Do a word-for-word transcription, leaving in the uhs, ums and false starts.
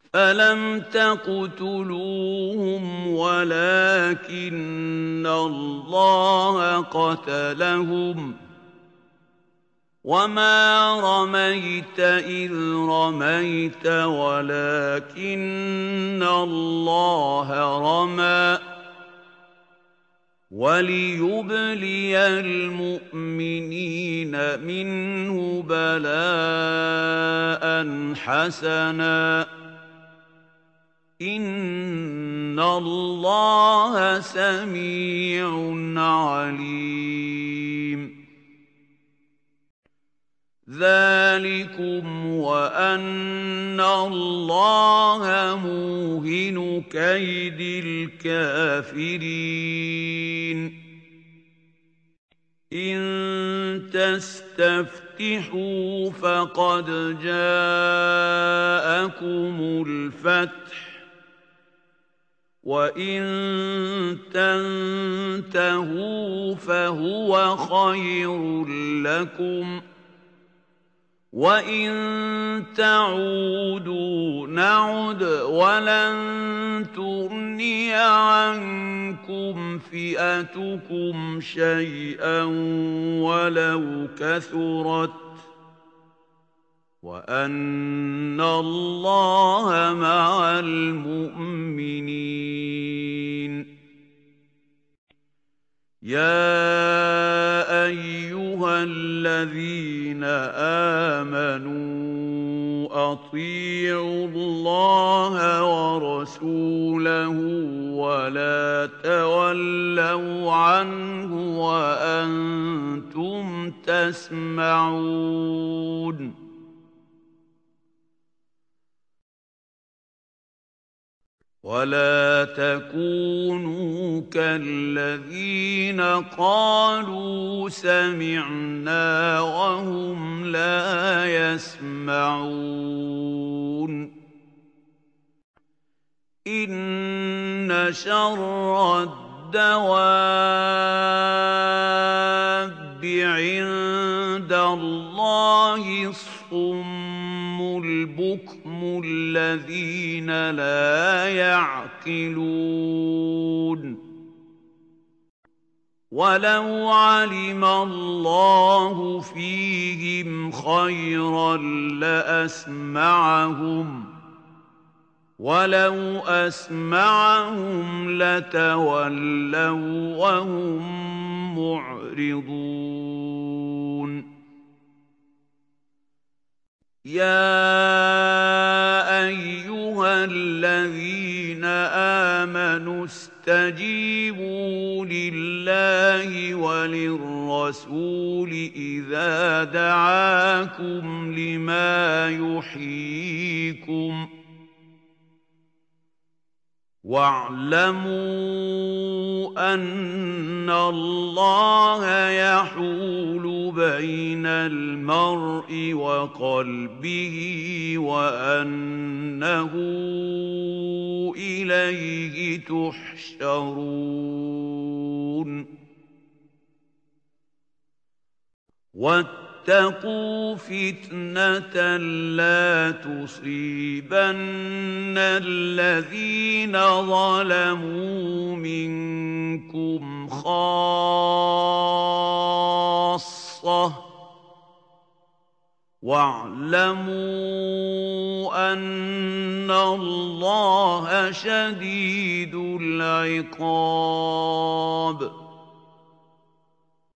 فَلَمْ تَقْتُلُوهُمْ وَلَٰكِنَّ اللَّهَ قَتَلَهُمْ ۚ وَمَا رَمَيْتَ إِذْ رَمَيْتَ وَلَٰكِنَّ اللَّهَ رَمَىٰ ۚ وَلِيُبْلِيَ الْمُؤْمِنِينَ مِنْهُ بَلَاءً حَسَنًا ۚ إِنَّ اللَّهَ سَمِيعٌ عَلِيمٌ. ذَٰلِكُمْ وَأَنَّ اللَّهَ مُوهِنُ كَيْدِ الْكَافِرِينَ. إِن تَسْتَفْتِحُوا فَقَدْ جَاءَكُمُ الْفَتْحُ ۖ وَإِن تَنتَهُوا فَهُوَ خَيْرٌ لَّكُمْ ۖ وَإِن تَعُودُوا نَعُدْ وَلَن تُغْنِيَ عَنكُمْ فِئَتُكُمْ شَيْئًا وَلَوْ كَثُرَتْ ۚ وَأَنَّ اللَّهَ مَعَ الْمُؤْمِنِينَ. يَا أَيُّهَا الَّذِينَ آمَنُوا أَطِيعُوا اللَّهَ وَرَسُولَهُ وَلَا تَوَلَّوْا عَنْهُ وَأَنتُمْ تَسْمَعُونَ. وَلَا تَكُونُوا كَالَّذِينَ قَالُوا سَمِعْنَا وَهُمْ لَا يَسْمَعُونَ. إِنَّ شَرَّ الدَّوَابِّ عِندَ اللَّهِ الصُّمُّ الْبُكْمُ الَّذِينَ لَا يَعْقِلُونَ. وَلَوْ عَلِمَ اللَّهُ فِيهِمْ خَيْرًا لَّأَسْمَعَهُمْ ۖ وَلَوْ أَسْمَعَهُمْ لَتَوَلَّوا وَهُم مُّعْرِضُونَ. يَا أَيُّهَا الَّذِينَ آمَنُوا اسْتَجِيبُوا لِلَّهِ وَلِلرَّسُولِ إِذَا دَعَاكُمْ لِمَا يُحْيِيكُمْ ۖ وَاعْلَمُوا أَنَّ اللَّهَ يَحُولُ بَيْنَ الْمَرْءِ وَقَلْبِهِ وَأَنَّهُ إِلَيْهِ تُحْشَرُونَ. وَاتَّقُوا فِتْنَةً لَّا تُصِيبَنَّ الَّذِينَ ظَلَمُوا مِنكُمْ خَاصَّةً ۖ وَاعْلَمُوا أَنَّ اللَّهَ شَدِيدُ الْعِقَابِ.